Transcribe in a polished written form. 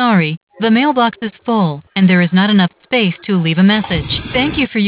sorry, the mailbox is full, and there is not enough space to leave a message. Thank you for